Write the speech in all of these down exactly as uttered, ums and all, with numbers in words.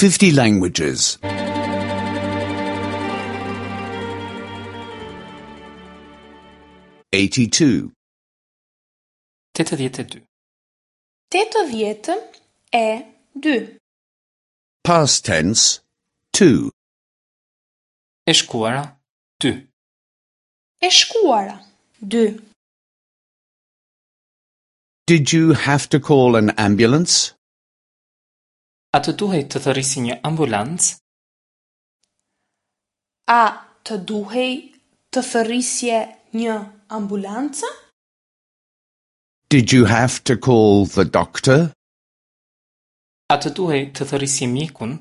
fifty languages. eighty-two. tetëdhjetë e dy. tetëdhjetë e dy. Past tense, two. E shkuara, dy. E shkuara, dy. Did you have to call an ambulance? A të duhej të thërrisi një ambulancë? A të duhej të thërrisje një ambulancë? Did you have to call the doctor? A të duhej të thërrisje mjekun?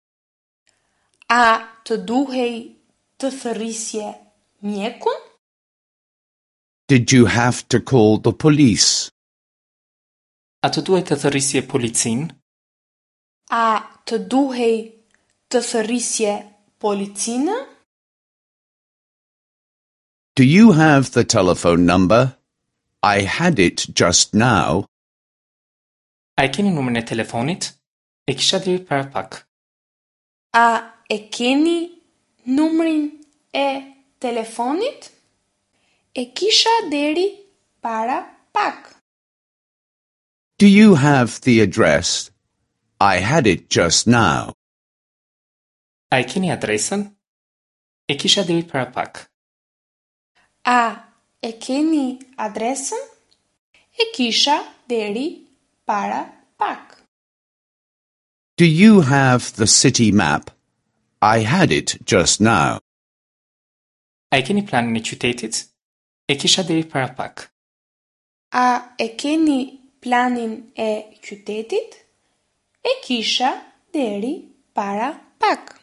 A të duhej të thërrisje mjekun? Did you have to call the police? A të duhej të thërrisje policinë? A të duhej të thërrisje policinë? Do you have the telephone number? I had it just now. A e keni numrin e telefonit? E kisha deri para pak. A e keni numrin e telefonit? E kisha deri para pak. Do you have the address? I had it just now. A e keni adresën? E kisha deri para pak. A e keni adresën? E kisha deri para pak. Do you have the city map? I had it just now. A e keni planin e qytetit? E kisha deri para pak. A e keni planin e qytetit? E kisha deri para pak.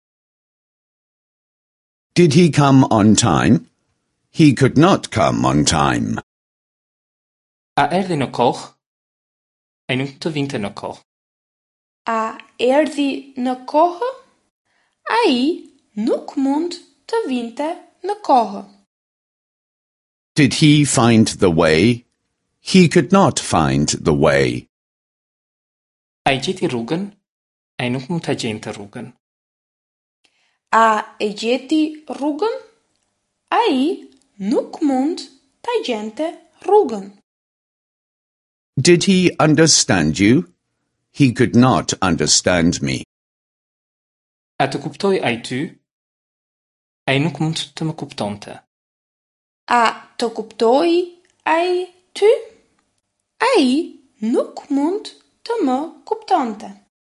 Did he come on time? He could not come on time. A erdhi në kohë? Ai nuk të vinte në kohë. A erdhi në kohë? Ai nuk mund të vinte në kohë. Did he find the way? He could not find the way. A i gjeti rrugën? Ai nuk mund ta gjente rrugën. A e gjeti rrugën? Ai nuk mund ta gjente rrugën. Did he understand you? He could not understand me. A të kuptoj ai ty? Ai nuk mund të më kuptonte. A të kuptoi ai ty? Ai nuk mund të më kuptonte.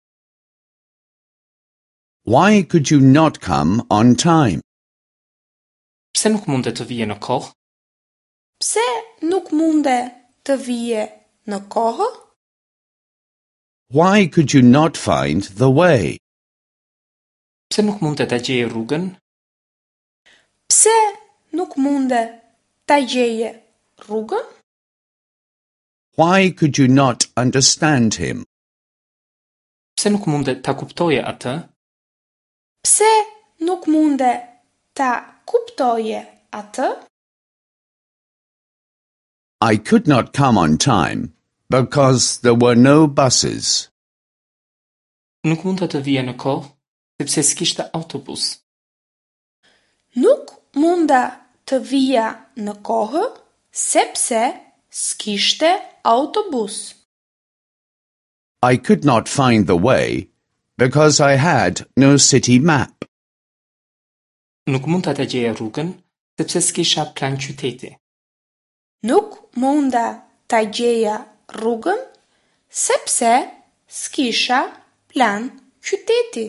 Why could you not come on time? Pse nuk munde të vije në kohë? Pse nuk munde të vije në kohë? Why could you not find the way? Pse nuk munde ta gjeje rrugën? Pse nuk munde ta gjeje rrugën? Why could you not understand him? Pse nuk munde ta kuptoje atë? Pse nuk munde ta kuptoje atë? I could not come on time because there were no buses. Nuk mund të vije në kohë sepse s'kishte autobus. Nuk munda të vija në kohë sepse s'kishte autobus. I could not find the way because I had no city map. Nuk mund ta gjeja rrugën sepse s'kisha plan qyteti. Nuk munda ta gjeja rrugën sepse s'kisha plan qyteti.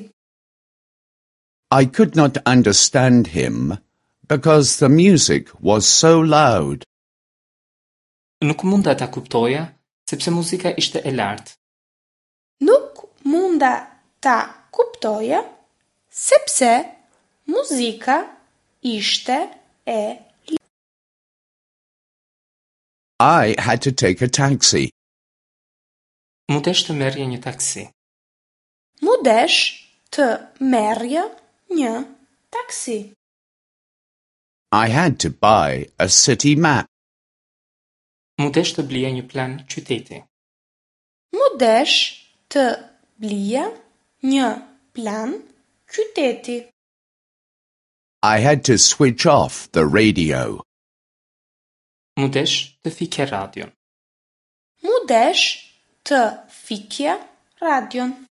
I could not understand him because the music was so loud. Nuk munda ta kuptoja sepse muzika ishte e lartë. Nuk munda ta kuptoja sepse muzika ishte e I had to take a taxi. Mu desh të merrje një taksi. Mu desh të merrje një taksi. I had to buy a city map. Mu desh të blija një plan qyteti. Mu desh të blija një plan qyteti. I had to switch off the radio. Mu desh të fikja radion. Mu desh të fikja radion.